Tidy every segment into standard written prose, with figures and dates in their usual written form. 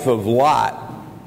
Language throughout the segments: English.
of Lot,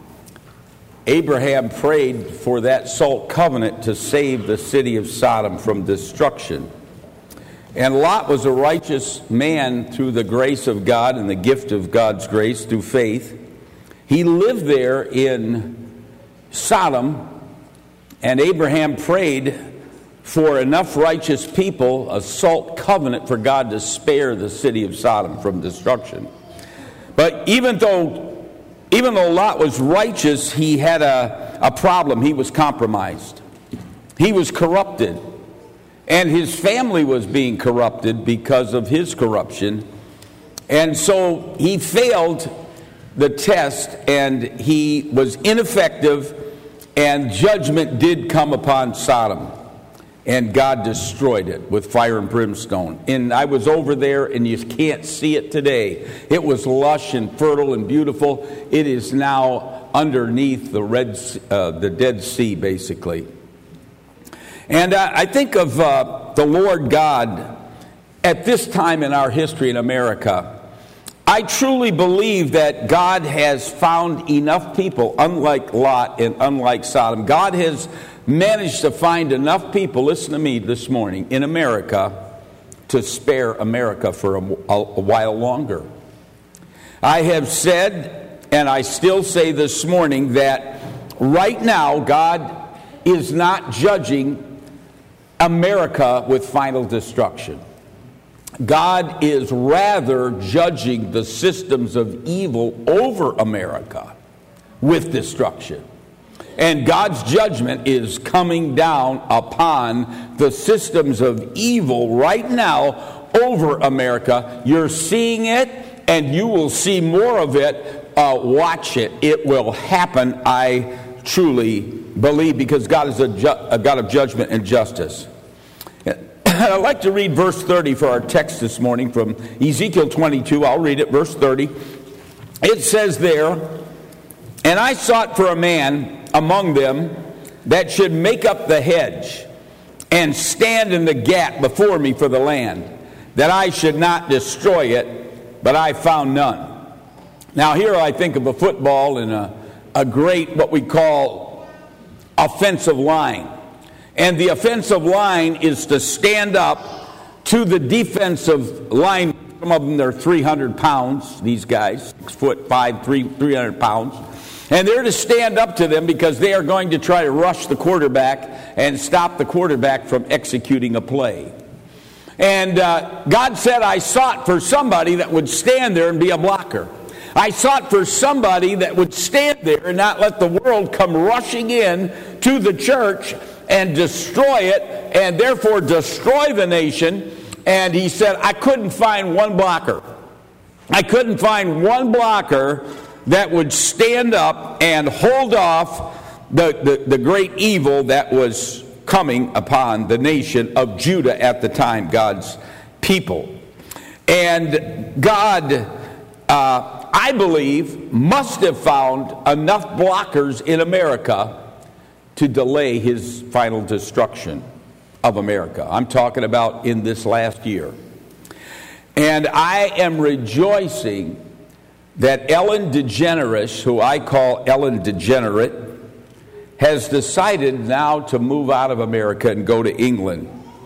Abraham prayed for that salt covenant to save the city of Sodom from destruction. And Lot was a righteous man through the grace of God and the gift of God's grace through faith. He lived there in Sodom, and Abraham prayed for enough righteous people, a salt covenant for God to spare the city of Sodom from destruction. But even though Lot was righteous, he had a problem. He was compromised. He was corrupted. And his family was being corrupted because of his corruption. And so he failed the test, and he was ineffective, and judgment did come upon Sodom. And God destroyed it with fire and brimstone. And I was over there, and you can't see it today. It was lush and fertile and beautiful. It is now underneath the Dead Sea, basically. And I think of the Lord God at this time in our history in America. I truly believe that God has found enough people, unlike Lot and unlike Sodom. God has managed to find enough people, listen to me this morning, in America to spare America for a while longer. I have said, and I still say this morning, that right now God is not judging America with final destruction. God is rather judging the systems of evil over America with destruction. And God's judgment is coming down upon the systems of evil right now over America. You're seeing it, and you will see more of it. Watch it. It will happen, I truly believe, because God is a God of judgment and justice. I'd like to read verse 30 for our text this morning from Ezekiel 22. I'll read it, verse 30. It says there, "And I sought for a man among them that should make up the hedge and stand in the gap before me for the land, that I should not destroy it, but I found none." Now here I think of a football and a great, what we call, offensive line. And the offensive line is to stand up to the defensive line. Some of them, they're 300 pounds, these guys, 6'5", 300 pounds. And they're to stand up to them because they are going to try to rush the quarterback and stop the quarterback from executing a play. And God said, I sought for somebody that would stand there and be a blocker. I sought for somebody that would stand there and not let the world come rushing in to the church and destroy it, and therefore destroy the nation. And he said, I couldn't find one blocker. I couldn't find one blocker that would stand up and hold off the great evil that was coming upon the nation of Judah at the time, God's people. And God, I believe, must have found enough blockers in America to delay his final destruction of America. I'm talking about in this last year. And I am rejoicing that Ellen DeGeneres, who I call Ellen Degenerate, has decided now to move out of America and go to England.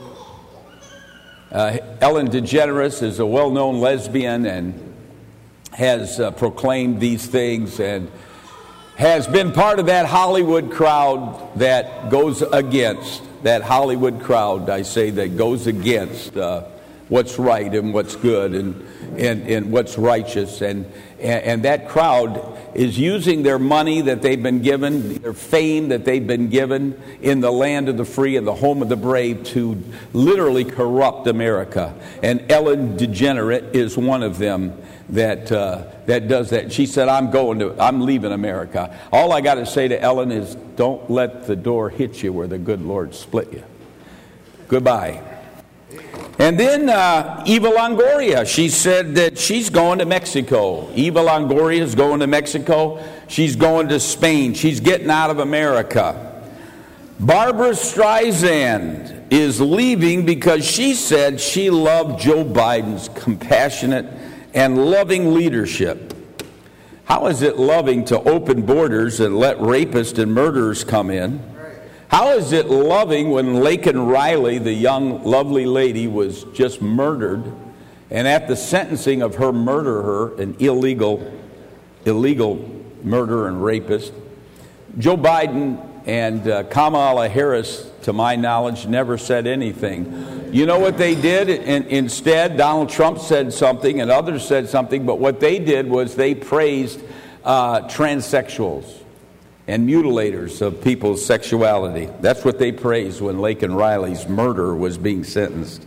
Ellen DeGeneres is a well-known lesbian and has proclaimed these things and has been part of that Hollywood crowd that goes against, that Hollywood crowd, I say, that goes against what's right and what's good and what's righteous. And that crowd is using their money that they've been given, their fame that they've been given in the land of the free and the home of the brave to literally corrupt America. And Ellen DeGenerate is one of them that does that. She said, I'm leaving America. All I got to say to Ellen is, don't let the door hit you where the good Lord split you. Goodbye. And then Eva Longoria, she said that she's going to Mexico. Eva Longoria is going to Mexico. She's going to Spain. She's getting out of America. Barbara Streisand is leaving because she said she loved Joe Biden's compassionate and loving leadership. How is it loving to open borders and let rapists and murderers come in? How is it loving when Laken Riley, the young, lovely lady, was just murdered, and at the sentencing of her murderer, an illegal murderer and rapist, Joe Biden and Kamala Harris, to my knowledge, never said anything. You know what they did? Instead, Donald Trump said something and others said something, but what they did was they praised transsexuals and mutilators of people's sexuality. That's what they praised when Laken Riley's murderer was being sentenced.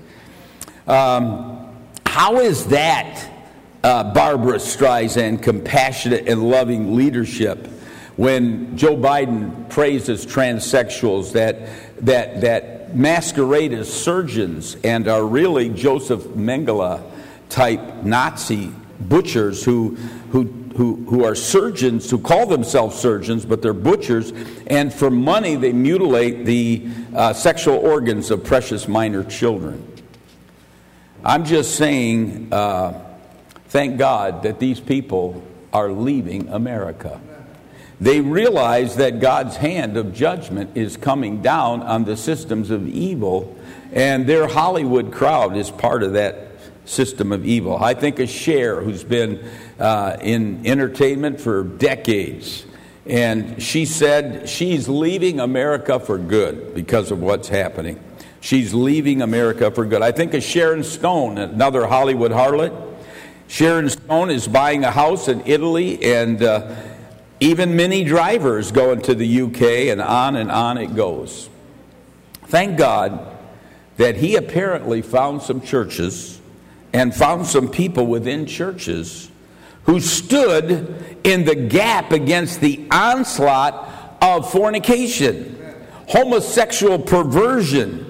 How is that Barbara Streisand compassionate and loving leadership when Joe Biden praises transsexuals that masquerade as surgeons and are really Joseph Mengele type Nazi butchers who are surgeons, who call themselves surgeons, but they're butchers, and for money they mutilate the sexual organs of precious minor children. I'm just saying, thank God that these people are leaving America. They realize that God's hand of judgment is coming down on the systems of evil, and their Hollywood crowd is part of that system of evil. I think of Cher, who's been in entertainment for decades, and she said she's leaving America for good because of what's happening. She's leaving America for good. I think of Sharon Stone, another Hollywood harlot. Sharon Stone is buying a house in Italy, and even Minnie Driver is going to the UK, and on it goes. Thank God that he apparently found some churches and found some people within churches who stood in the gap against the onslaught of fornication, homosexual perversion,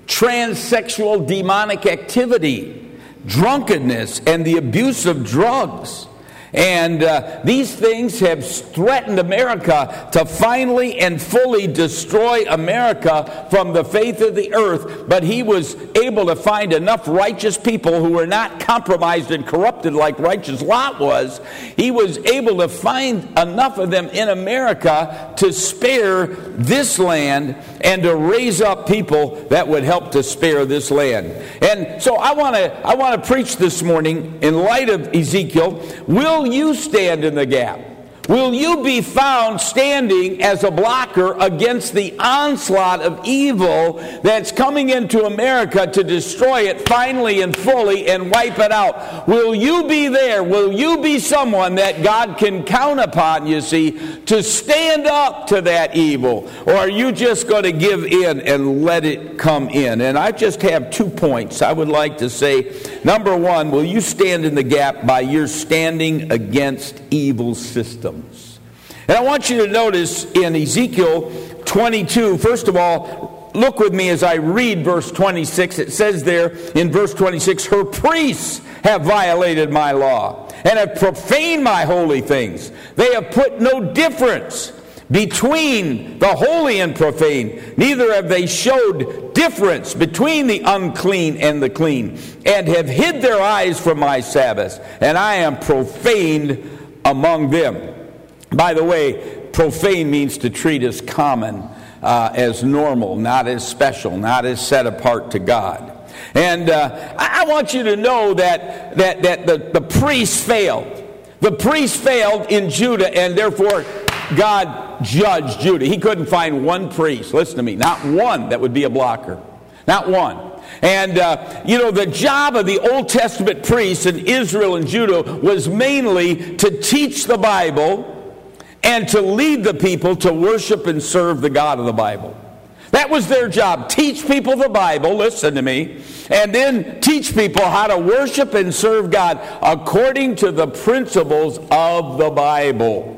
transsexual demonic activity, drunkenness, and the abuse of drugs. And these things have threatened America to finally and fully destroy America from the face of the earth. But he was able to find enough righteous people who were not compromised and corrupted like righteous Lot was. He was able to find enough of them in America to spare this land and to raise up people that would help to spare this land. And so I want to preach this morning in light of Ezekiel. Will you stand in the gap? Will you be found standing as a blocker against the onslaught of evil that's coming into America to destroy it finally and fully and wipe it out? Will you be there? Will you be someone that God can count upon, you see, to stand up to that evil? Or are you just going to give in and let it come in? And I just have 2 points I would like to say. Number one, will you stand in the gap by your standing against evil systems? And I want you to notice in Ezekiel 22, first of all, look with me as I read verse 26. It says there in verse 26, her priests have violated my law and have profaned my holy things. They have put no difference between the holy and profane, neither have they showed difference between the unclean and the clean, and have hid their eyes from my Sabbaths, and I am profaned among them. By the way, profane means to treat as common, as normal, not as special, not as set apart to God. And I want you to know that the priests failed. The priests failed in Judah, and therefore God judged Judah. He couldn't find one priest, listen to me, not one that would be a blocker. Not one. And, the job of the Old Testament priests in Israel and Judah was mainly to teach the Bible and to lead the people to worship and serve the God of the Bible. That was their job. Teach people the Bible, listen to me, and then teach people how to worship and serve God according to the principles of the Bible.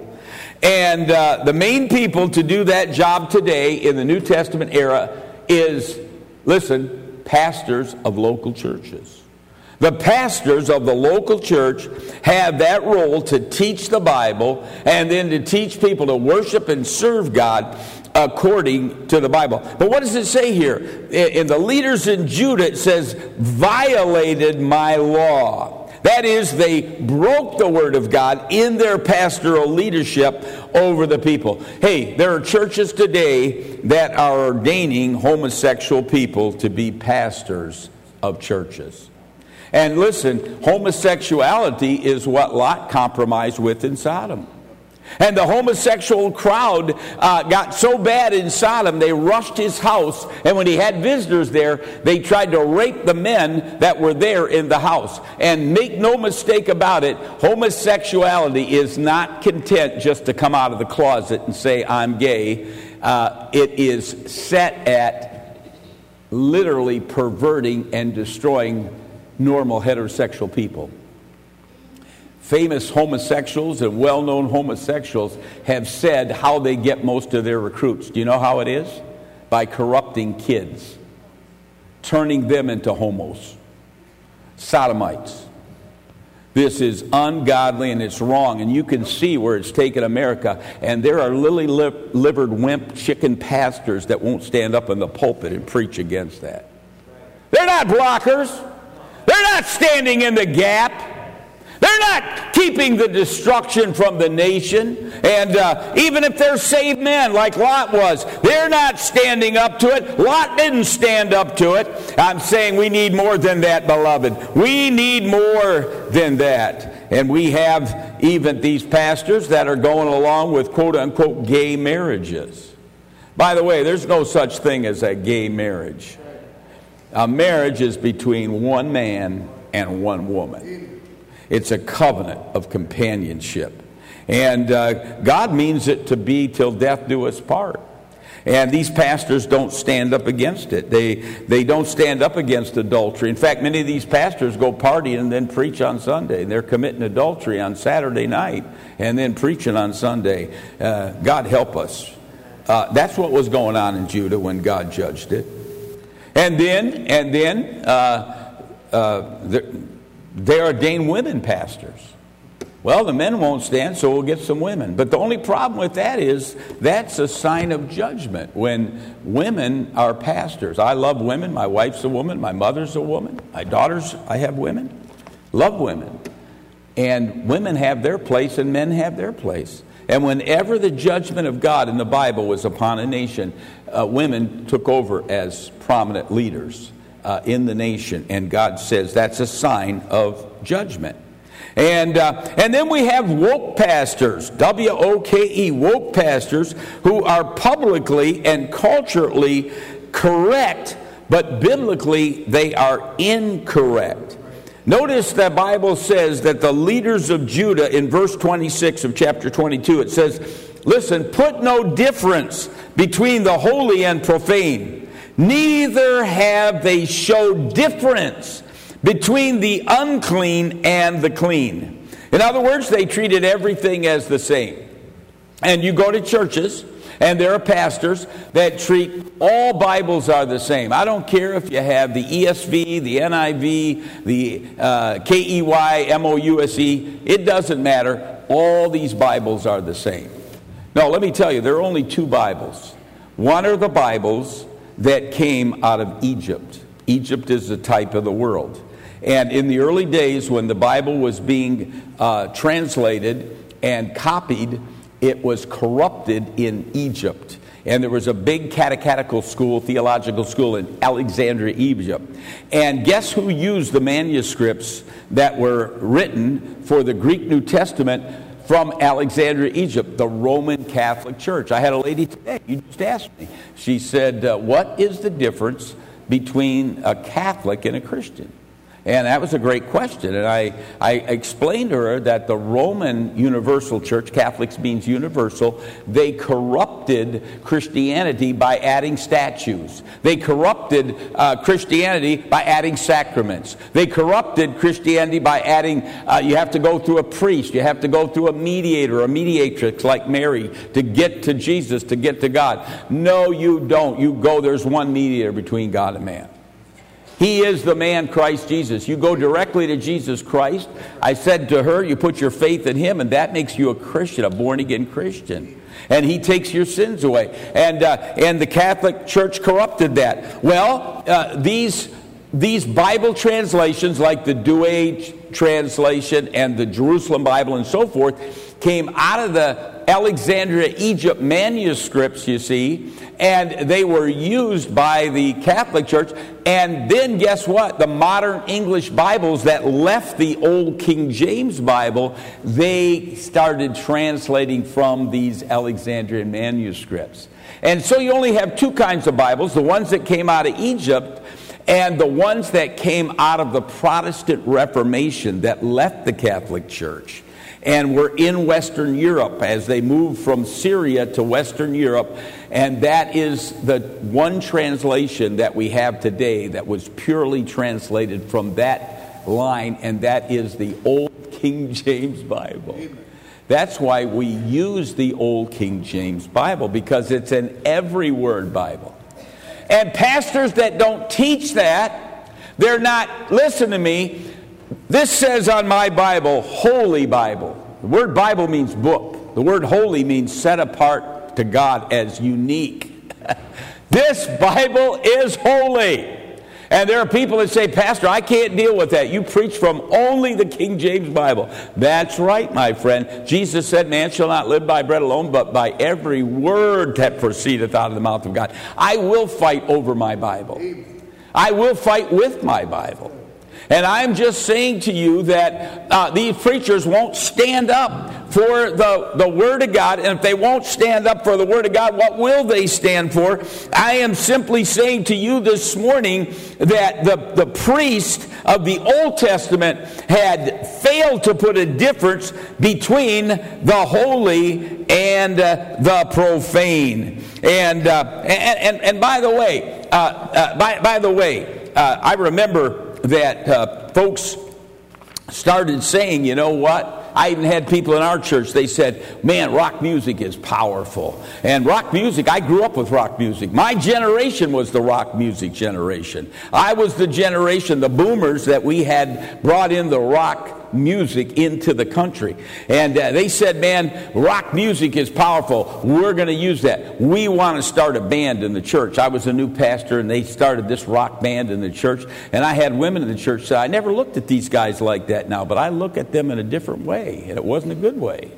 And the main people to do that job today in the New Testament era is, listen, pastors of local churches. The pastors of the local church have that role to teach the Bible and then to teach people to worship and serve God according to the Bible. But what does it say here? In the leaders in Judah, it says, violated my law. That is, they broke the Word of God in their pastoral leadership over the people. Hey, there are churches today that are ordaining homosexual people to be pastors of churches. And listen, homosexuality is what Lot compromised with in Sodom. And the homosexual crowd got so bad in Sodom, they rushed his house, and when he had visitors there, they tried to rape the men that were there in the house. And make no mistake about it, homosexuality is not content just to come out of the closet and say, I'm gay. It is set at literally perverting and destroying normal heterosexual people. Famous homosexuals and well-known homosexuals have said how they get most of their recruits. Do you know how it is? By corrupting kids, turning them into homos, sodomites. This is ungodly and it's wrong, and you can see where it's taken America. And there are lily-livered wimp chicken pastors that won't stand up in the pulpit and preach against that. They're not blockers. They're not standing in the gap. They're not keeping the destruction from the nation. And even if they're saved men like Lot was, they're not standing up to it. Lot didn't stand up to it. I'm saying we need more than that, beloved. We need more than that. And we have even these pastors that are going along with quote-unquote gay marriages. By the way, there's no such thing as a gay marriage. A marriage is between one man and one woman. It's a covenant of companionship. And God means it to be till death do us part. And these pastors don't stand up against it. They don't stand up against adultery. In fact, many of these pastors go partying and then preach on Sunday. They're committing adultery on Saturday night and then preaching on Sunday. God help us. That's what was going on in Judah when God judged it. And then they ordain women pastors. Well, the men won't stand, so we'll get some women. But the only problem with that is that's a sign of judgment when women are pastors. I love women. My wife's a woman. My mother's a woman. My daughters, I have women. Love women. And women have their place and men have their place. And whenever the judgment of God in the Bible was upon a nation, women took over as prominent leaders in the nation. And God says that's a sign of judgment. And then we have woke pastors, W-O-K-E, woke pastors, who are publicly and culturally correct, but biblically they are incorrect. Notice the Bible says that the leaders of Judah, in verse 26 of chapter 22, it says, listen, put no difference between the holy and profane, neither have they showed difference between the unclean and the clean. In other words, they treated everything as the same. And you go to churches, and there are pastors that treat all Bibles are the same. I don't care if you have the ESV, the NIV, the KEYMOUSE. It doesn't matter. All these Bibles are the same. No, let me tell you, there are only two Bibles. One are the Bibles that came out of Egypt. Egypt is the type of the world. And in the early days when the Bible was being translated and copied, it was corrupted in Egypt. And there was a big catechetical school, theological school in Alexandria, Egypt. And guess who used the manuscripts that were written for the Greek New Testament from Alexandria, Egypt? The Roman Catholic Church. I had a lady today, you just asked me. She said, what is the difference between a Catholic and a Christian? And that was a great question. And I explained to her that the Roman Universal Church, Catholics means universal, they corrupted Christianity by adding statues. They corrupted Christianity by adding sacraments. They corrupted Christianity by adding, you have to go through a priest, you have to go through a mediator, a mediatrix like Mary to get to Jesus, to get to God. No, you don't. You go, there's one mediator between God and man. He is the man, Christ Jesus. You go directly to Jesus Christ. I said to her, you put your faith in Him, and that makes you a Christian, a born-again Christian. And He takes your sins away. And the Catholic Church corrupted that. Well, these these Bible translations like the Douay translation and the Jerusalem Bible and so forth came out of the Alexandria, Egypt manuscripts, you see, and they were used by the Catholic Church. And then guess what? The modern English Bibles that left the old King James Bible, they started translating from these Alexandrian manuscripts. And so you only have two kinds of Bibles, the ones that came out of Egypt and the ones that came out of the Protestant Reformation that left the Catholic Church and were in Western Europe as they moved from Syria to Western Europe. And that is the one translation that we have today that was purely translated from that line, and that is the Old King James Bible. That's why we use the Old King James Bible, because it's an every word Bible. And pastors that don't teach that, they're not, listen to me, this says on my Bible, Holy Bible. The word Bible means book. The word holy means set apart to God as unique. This Bible is holy. And there are people that say, Pastor, I can't deal with that. You preach from only the King James Bible. That's right, my friend. Jesus said, man shall not live by bread alone, but by every word that proceedeth out of the mouth of God. I will fight over my Bible. I will fight with my Bible. And I'm just saying to you that these preachers won't stand up for the Word of God. And if they won't stand up for the Word of God, what will they stand for? I am simply saying to you this morning that the priest of the Old Testament had failed to put a difference between the holy and the profane. And by the way, I remember that folks started saying, you know what? I even had people in our church, they said, man, rock music is powerful. And rock music, I grew up with rock music. My generation was the rock music generation. I was the generation, the boomers, that we had brought in the rock music into the country. And they said, man, rock music is powerful. We're going to use that. We want to start a band in the church. I was a new pastor, and they started this rock band in the church. And I had women in the church say, I never looked at these guys like that now, but I look at them in a different way, and it wasn't a good way.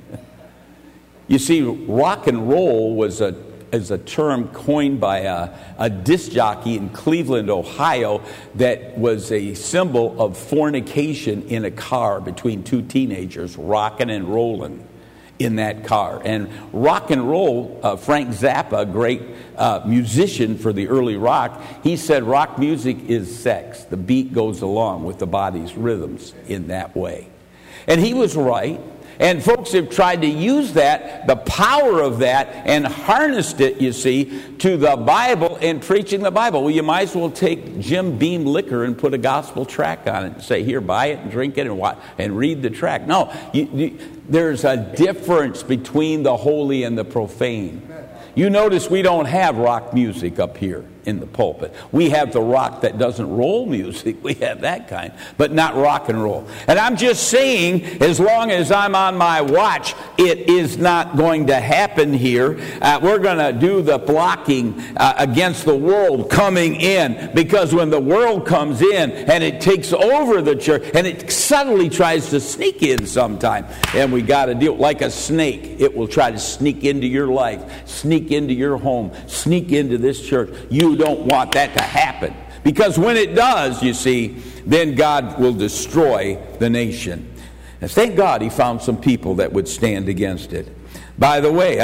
You see, rock and roll is a term coined by a disc jockey in Cleveland, Ohio, that was a symbol of fornication in a car between two teenagers, rocking and rolling in that car. And rock and roll, Frank Zappa, a great musician for the early rock, he said rock music is sex. The beat goes along with the body's rhythms in that way. And he was right. And folks have tried to use that, the power of that, and harnessed it, you see, to the Bible and preaching the Bible. Well, you might as well take Jim Beam liquor and put a gospel tract on it and say, here, buy it and drink it and read the tract. No, there's a difference between the holy and the profane. You notice we don't have rock music up here in the pulpit. We have the rock that doesn't roll music. We have that kind, but not rock and roll. And I'm just saying, as long as I'm on my watch, it is not going to happen here. We're going to do the blocking against the world coming in, because when the world comes in and it takes over the church, and it suddenly tries to sneak in sometime, and we got to deal like a snake. It will try to sneak into your life, sneak into your home, sneak into this church. You don't want that to happen, because when it does, you see, then God will destroy the nation. And thank God he found some people that would stand against it. By the way,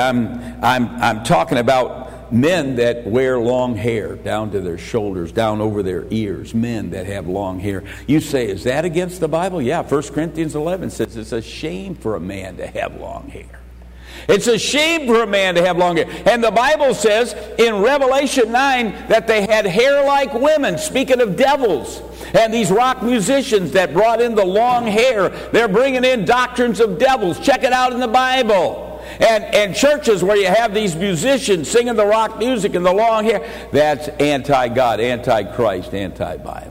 I'm talking about men that wear long hair down to their shoulders, down over their ears. Men that have long hair. You say, is that against the Bible? Yeah, 1 Corinthians 11 says it's a shame for a man to have long hair. It's a shame for a man to have long hair. And the Bible says in Revelation 9 that they had hair like women, speaking of devils. And these rock musicians that brought in the long hair, they're bringing in doctrines of devils. Check it out in the Bible. And churches where you have these musicians singing the rock music and the long hair, that's anti-God, anti-Christ, anti-Bible.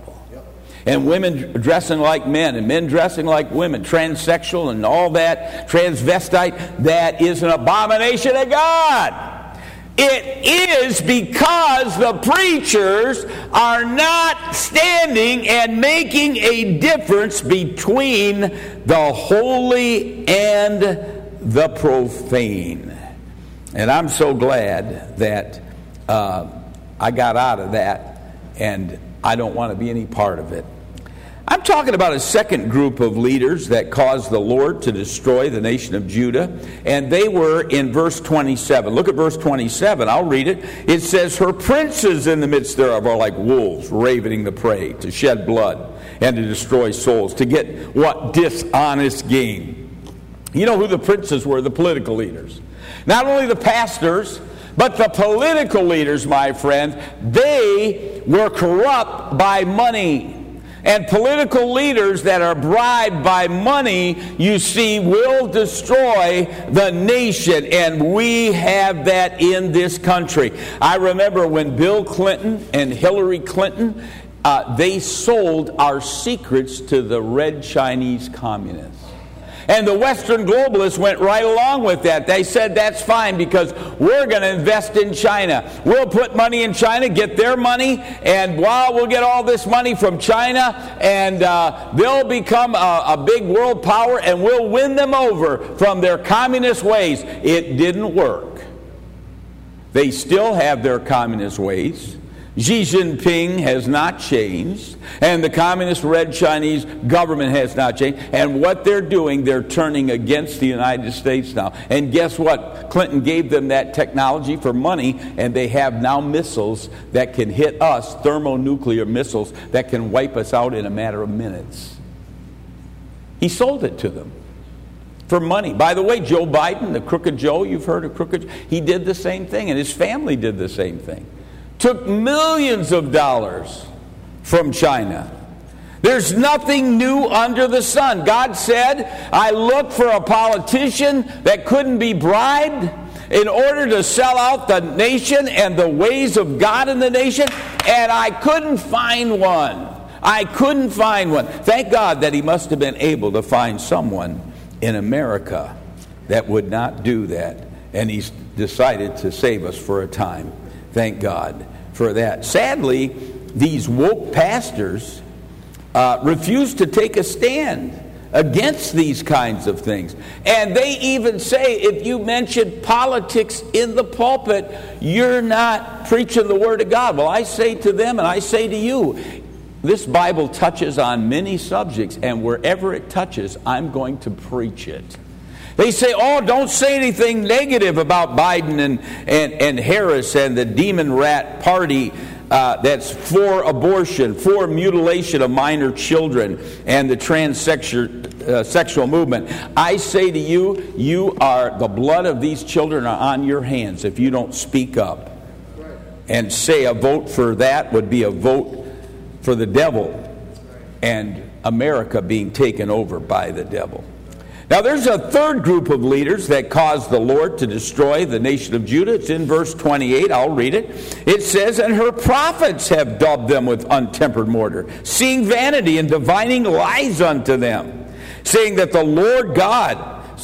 And women dressing like men, and men dressing like women, transsexual and all that, transvestite, that is an abomination of God. It is because the preachers are not standing and making a difference between the holy and the profane. And I'm so glad that I got out of that, and I don't want to be any part of it. I'm talking about a second group of leaders that caused the Lord to destroy the nation of Judah, and they were in verse 27. Look at verse 27. I'll read it. It says, "Her princes in the midst thereof are like wolves, ravening the prey, to shed blood and to destroy souls, to get what? Dishonest gain." You know who the princes were? The political leaders. Not only the pastors, but the political leaders, my friend, they were corrupt by money. And political leaders that are bribed by money, you see, will destroy the nation. And we have that in this country. I remember when Bill Clinton and Hillary Clinton, they sold our secrets to the red Chinese communists. And the Western globalists went right along with that. They said that's fine because we're going to invest in China. We'll put money in China, get their money, and we'll get all this money from China, and they'll become a big world power, and we'll win them over from their communist ways. It didn't work. They still have their communist ways. Xi Jinping has not changed, and the communist red Chinese government has not changed. And what they're doing, they're turning against the United States now. And guess what? Clinton gave them that technology for money, and they have now missiles that can hit us, thermonuclear missiles that can wipe us out in a matter of minutes. He sold it to them for money. By the way, Joe Biden, the Crooked Joe, you've heard of Crooked Joe, he did the same thing, and his family did the same thing. Took millions of dollars from China. There's nothing new under the sun. God said, I looked for a politician that couldn't be bribed in order to sell out the nation and the ways of God in the nation, and I couldn't find one. I couldn't find one. Thank God that he must have been able to find someone in America that would not do that, and he's decided to save us for a time. Thank God for that. Sadly, these woke pastors refuse to take a stand against these kinds of things. And they even say, if you mention politics in the pulpit, you're not preaching the Word of God. Well, I say to them and I say to you, this Bible touches on many subjects, and wherever it touches, I'm going to preach it. They say, oh, don't say anything negative about Biden and Harris and the demon rat party that's for abortion, for mutilation of minor children, and the transsexual movement. I say to you, the blood of these children are on your hands if you don't speak up and say a vote for that would be a vote for the devil and America being taken over by the devil. Now, there's a third group of leaders that caused the Lord to destroy the nation of Judah. It's in verse 28. I'll read it. It says, "And her prophets have daubed them with untempered mortar, seeing vanity and divining lies unto them, saying that the Lord God,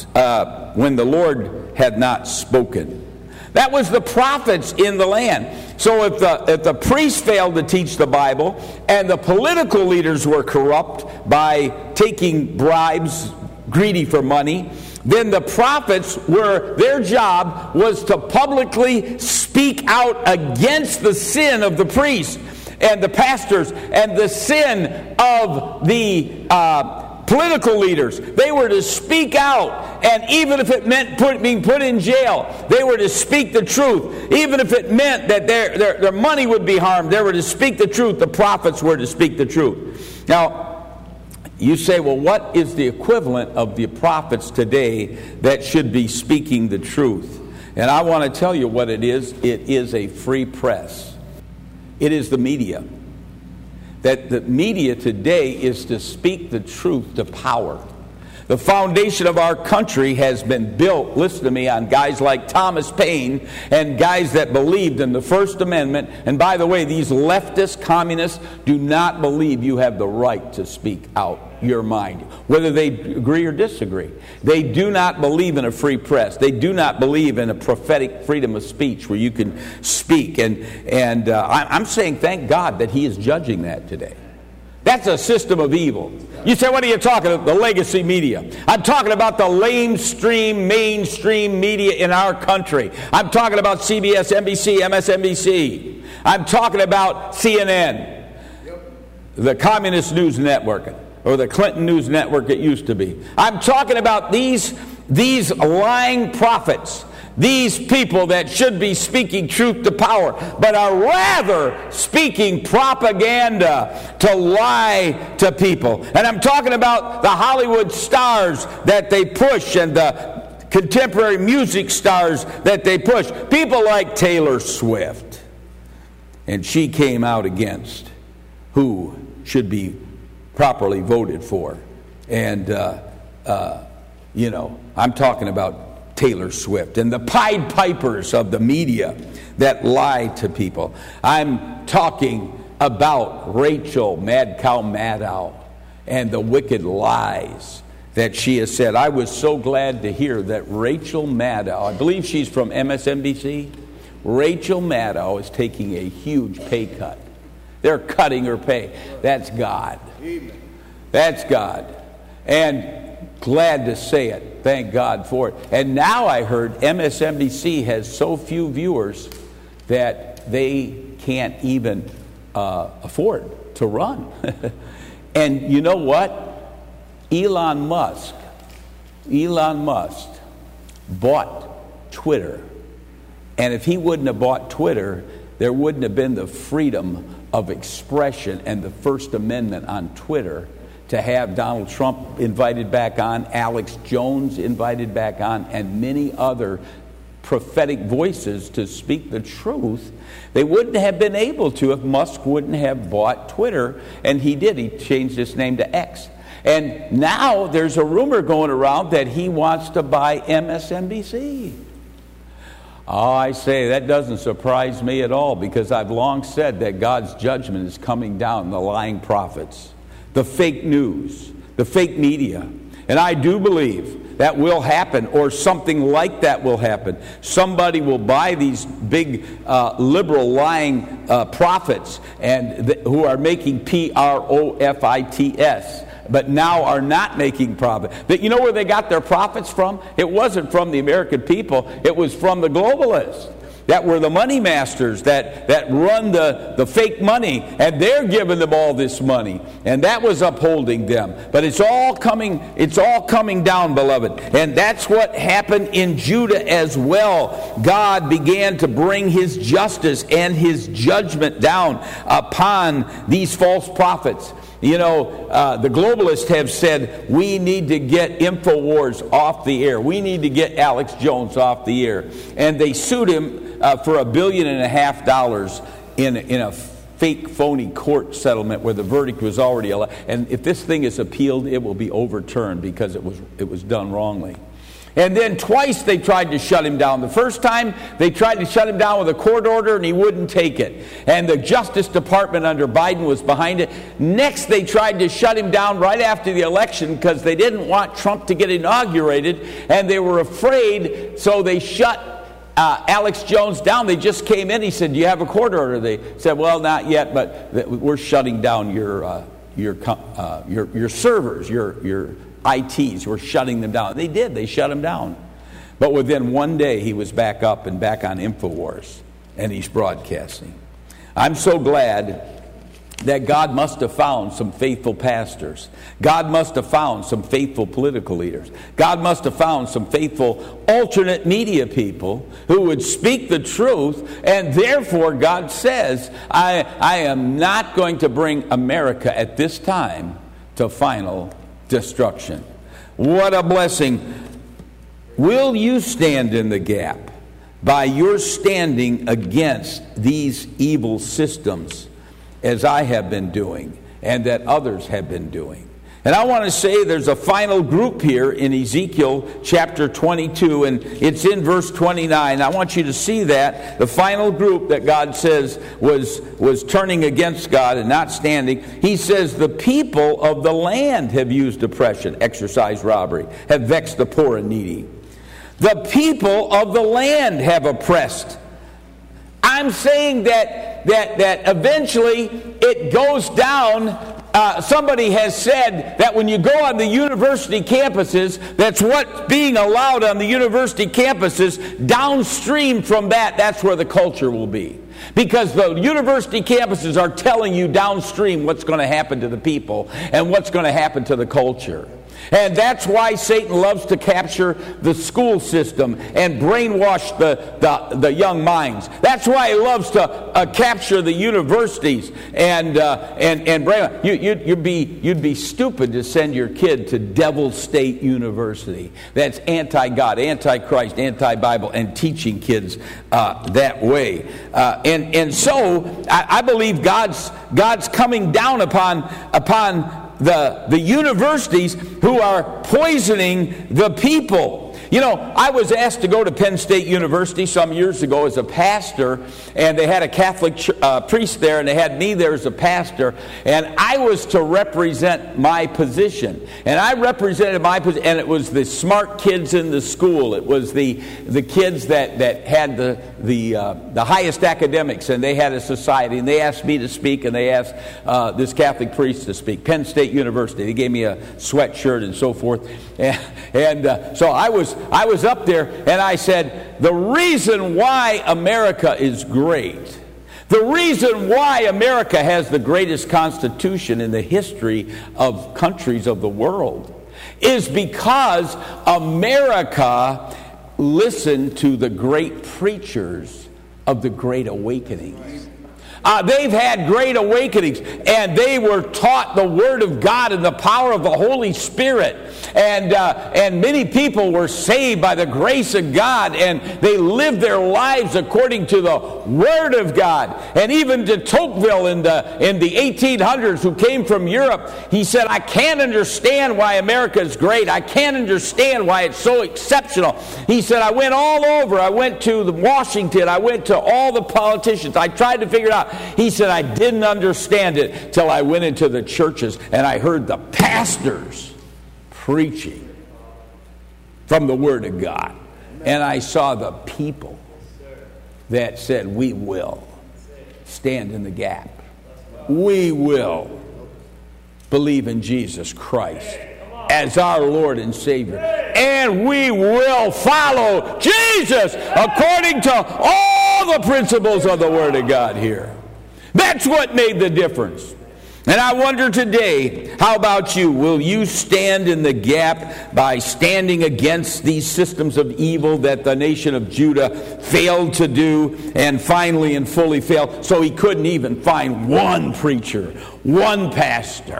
when the Lord had not spoken." That was the prophets in the land. So if the priests failed to teach the Bible, and the political leaders were corrupt by taking bribes, greedy for money, then the prophets their job was to publicly speak out against the sin of the priests and the pastors and the sin of the political leaders. They were to speak out, and even if it meant being put in jail, they were to speak the truth. Even if it meant that their money would be harmed, they were to speak the truth. The prophets were to speak the truth. Now, you say, well, what is the equivalent of the prophets today that should be speaking the truth? And I want to tell you what it is. It is a free press. It is the media. That the media today is to speak the truth to power. The foundation of our country has been built, listen to me, on guys like Thomas Paine and guys that believed in the First Amendment. And by the way, these leftist communists do not believe you have the right to speak out your mind, whether they agree or disagree. They do not believe in a free press. They do not believe in a prophetic freedom of speech where you can speak. And I'm saying thank God that he is judging that today. That's a system of evil. You say, what are you talking about? The legacy media. I'm talking about the mainstream media in our country. I'm talking about CBS, NBC, MSNBC. I'm talking about CNN, the Communist News Network, or the Clinton News Network it used to be. I'm talking about these lying prophets. These people that should be speaking truth to power, but are rather speaking propaganda to lie to people. And I'm talking about the Hollywood stars that they push and the contemporary music stars that they push. People like Taylor Swift. And she came out against who should be properly voted for. And, I'm talking about Taylor Swift and the Pied Pipers of the media that lie to people. I'm talking about Rachel Mad Cow Maddow and the wicked lies that she has said. I was so glad to hear that Rachel Maddow, I believe she's from MSNBC, Rachel Maddow is taking a huge pay cut. They're cutting her pay. That's God. That's God. And glad to say it. Thank God for it. And now I heard MSNBC has so few viewers that they can't even afford to run. And you know what? Elon Musk bought Twitter. And if he wouldn't have bought Twitter, there wouldn't have been the freedom of expression and the First Amendment on Twitter to have Donald Trump invited back on, Alex Jones invited back on, and many other prophetic voices to speak the truth. They wouldn't have been able to if Musk wouldn't have bought Twitter, and he did. He changed his name to X. And now there's a rumor going around that he wants to buy MSNBC. Oh, I say, that doesn't surprise me at all, because I've long said that God's judgment is coming down on the lying prophets, the fake news, the fake media. And I do believe that will happen, or something like that will happen. Somebody will buy these big liberal lying prophets and who are making profits, but now are not making profit. But you know where they got their profits from? It wasn't from the American people. It was from the globalists. That were the money masters that run the fake money, and they're giving them all this money, and that was upholding them. But it's all coming down, beloved. And that's what happened in Judah as well. God began to bring his justice and his judgment down upon these false prophets. You know, the globalists have said, we need to get InfoWars off the air. We need to get Alex Jones off the air. And they sued him for $1.5 billion in a fake, phony court settlement where the verdict was already allowed. And if this thing is appealed, it will be overturned because it was done wrongly. And then twice they tried to shut him down. The first time they tried to shut him down with a court order and he wouldn't take it. And the Justice Department under Biden was behind it. Next they tried to shut him down right after the election because they didn't want Trump to get inaugurated. And they were afraid, so they shut Alex Jones down. They just came in. He said, do you have a court order? They said, well, not yet, but we're shutting down your servers, your ITs. We're shutting them down. They did. They shut him down. But within one day, he was back up and back on InfoWars, and he's broadcasting. I'm so glad that God must have found some faithful pastors. God must have found some faithful political leaders. God must have found some faithful alternate media people who would speak the truth. And therefore, God says, I am not going to bring America at this time to final destruction. What a blessing. Will you stand in the gap by your standing against these evil systems, as I have been doing and that others have been doing? And I want to say there's a final group here in Ezekiel chapter 22, and it's in verse 29. I want you to see that. The final group that God says was turning against God and not standing. He says, the people of the land have used oppression, exercised robbery, have vexed the poor and needy. The people of the land have oppressed. I'm saying that eventually it goes down. Somebody has said that when you go on the university campuses, that's what's being allowed on the university campuses. Downstream from that, that's where the culture will be. Because the university campuses are telling you downstream what's going to happen to the people and what's going to happen to the culture. And that's why Satan loves to capture the school system and brainwash the young minds. That's why he loves to capture the universities and brainwash. You'd be stupid to send your kid to Devil State University. That's anti-God, anti-Christ, anti-Bible, and teaching kids that way. And so I believe God's coming down upon the universities who are poisoning the people. You know, I was asked to go to Penn State University some years ago as a pastor, and they had a Catholic priest there, and they had me there as a pastor, and I was to represent my position. And I represented my position, and it was the smart kids in the school. It was the kids that had the highest academics, and they had a society, and they asked me to speak, and they asked this Catholic priest to speak. Penn State University. They gave me a sweatshirt and so forth. And so I was up there, and I said, the reason why America is great, the reason why America has the greatest constitution in the history of countries of the world is because America listened to the great preachers of the Great Awakenings. They've had great awakenings, and they were taught the Word of God and the power of the Holy Spirit. And many people were saved by the grace of God, and they lived their lives according to the Word of God. And even de Tocqueville in the 1800s, who came from Europe, he said, I can't understand why America is great. I can't understand why it's so exceptional. He said, I went all over. I went to Washington. I went to all the politicians. I tried to figure it out. He said, I didn't understand it till I went into the churches and I heard the pastors preaching from the Word of God. And I saw the people that said, we will stand in the gap. We will believe in Jesus Christ as our Lord and Savior. And we will follow Jesus according to all the principles of the Word of God here. That's what made the difference. And I wonder today, how about you? Will you stand in the gap by standing against these systems of evil that the nation of Judah failed to do and finally and fully failed? So he couldn't even find one preacher, one pastor,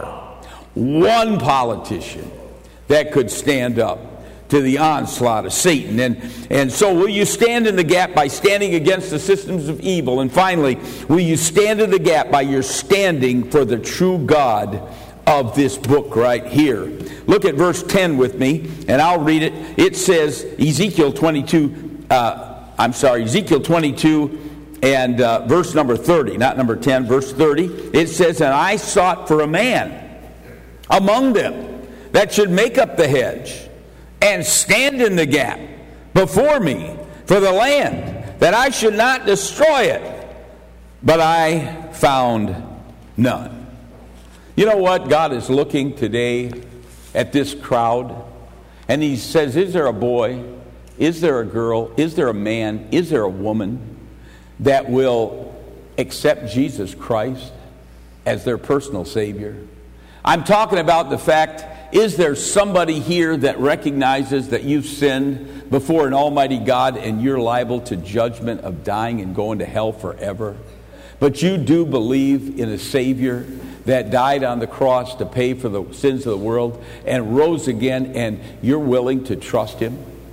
one politician that could stand up to the onslaught of Satan. And so will you stand in the gap by standing against the systems of evil? And finally, will you stand in the gap by your standing for the true God of this book right here? Look at verse 10 with me, and I'll read it. It says, Ezekiel 22 and verse number 30, not number 10, verse 30. It says, and I sought for a man among them that should make up the hedge and stand in the gap before me for the land, that I should not destroy it. But I found none. You know what? God is looking today at this crowd, and he says, is there a boy? Is there a girl? Is there a man? Is there a woman that will accept Jesus Christ as their personal Savior? I'm talking about the fact, is there somebody here that recognizes that you've sinned before an almighty God and you're liable to judgment of dying and going to hell forever? But you do believe in a Savior that died on the cross to pay for the sins of the world and rose again, and you're willing to trust Him?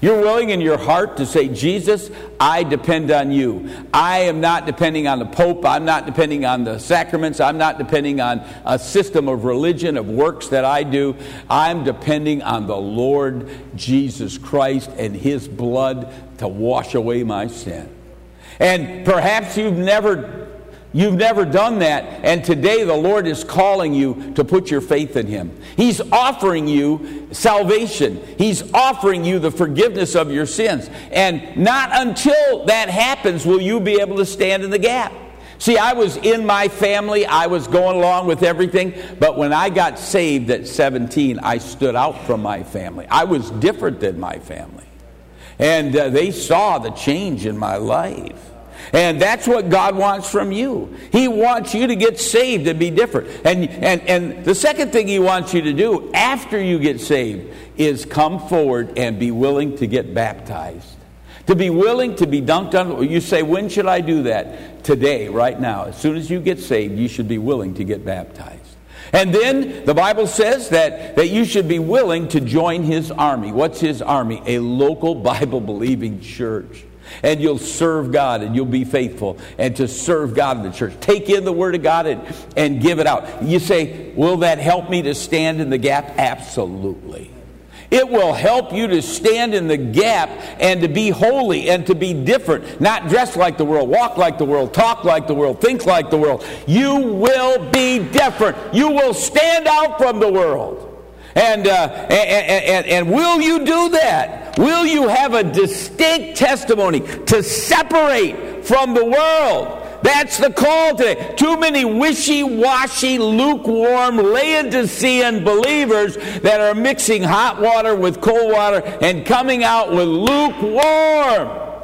You're willing in your heart to say, Jesus, I depend on you. I am not depending on the Pope. I'm not depending on the sacraments. I'm not depending on a system of religion, of works that I do. I'm depending on the Lord Jesus Christ and His blood to wash away my sin. And perhaps you've never done that, and today the Lord is calling you to put your faith in Him. He's offering you salvation. He's offering you the forgiveness of your sins. And not until that happens will you be able to stand in the gap. See, I was in my family. I was going along with everything. But when I got saved at 17, I stood out from my family. I was different than my family. And they saw the change in my life. And that's what God wants from you. He wants you to get saved and be different. And the second thing He wants you to do after you get saved is come forward and be willing to get baptized. To be willing to be dunked on. You say, when should I do that? Today, right now. As soon as you get saved, you should be willing to get baptized. And then the Bible says that you should be willing to join His army. What's His army? A local Bible-believing church. And you'll serve God and you'll be faithful and to serve God in the church. Take in the Word of God and give it out. You say, will that help me to stand in the gap? Absolutely. It will help you to stand in the gap and to be holy and to be different. Not dress like the world, walk like the world, talk like the world, think like the world. You will be different. You will stand out from the world. And will you do that? Will you have a distinct testimony to separate from the world? That's the call today. Too many wishy-washy, lukewarm, Laodicean believers that are mixing hot water with cold water and coming out with lukewarm.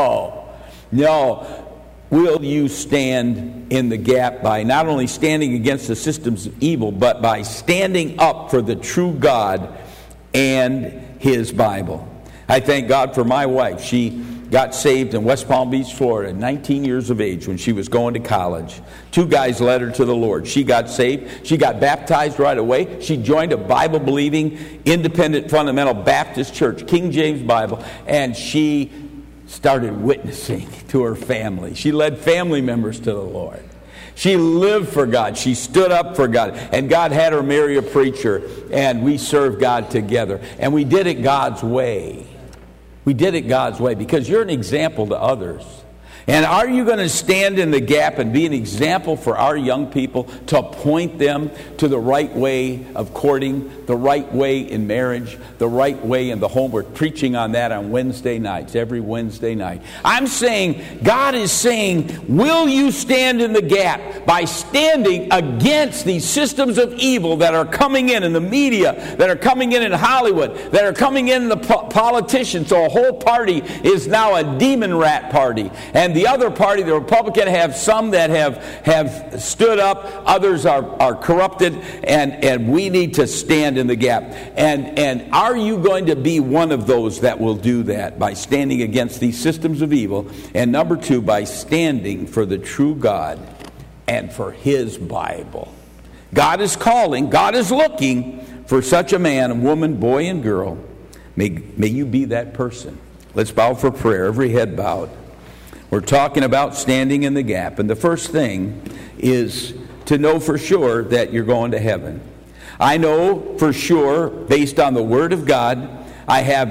No. Will you stand in the gap by not only standing against the systems of evil, but by standing up for the true God and His Bible? I thank God for my wife. She got saved in West Palm Beach, Florida, 19 years of age when she was going to college. 2 guys led her to the Lord. She got saved. She got baptized right away. She joined a Bible-believing, independent, fundamental Baptist church, King James Bible, and she started witnessing to her family. She led family members to the Lord. She lived for God. She stood up for God. And God had her marry a preacher, and we served God together. And we did it God's way. We did it God's way because you're an example to others. And are you going to stand in the gap and be an example for our young people to point them to the right way of courting, the right way in marriage, the right way in the home? We're preaching on that on Wednesday nights, every Wednesday night. I'm saying, God is saying, will you stand in the gap by standing against these systems of evil that are coming in the media, that are coming in Hollywood, that are coming in the politicians? So a whole party is now a demon rat party. And the other party, the Republican, have some that have stood up. Others are corrupted. And we need to stand in the gap. And are you going to be one of those that will do that by standing against these systems of evil? And number 2, by standing for the true God and for His Bible. God is calling. God is looking for such a man, a woman, boy, and girl. May you be that person. Let's bow for prayer. Every head bowed. We're talking about standing in the gap. And the first thing is to know for sure that you're going to heaven. I know for sure, based on the Word of God, I have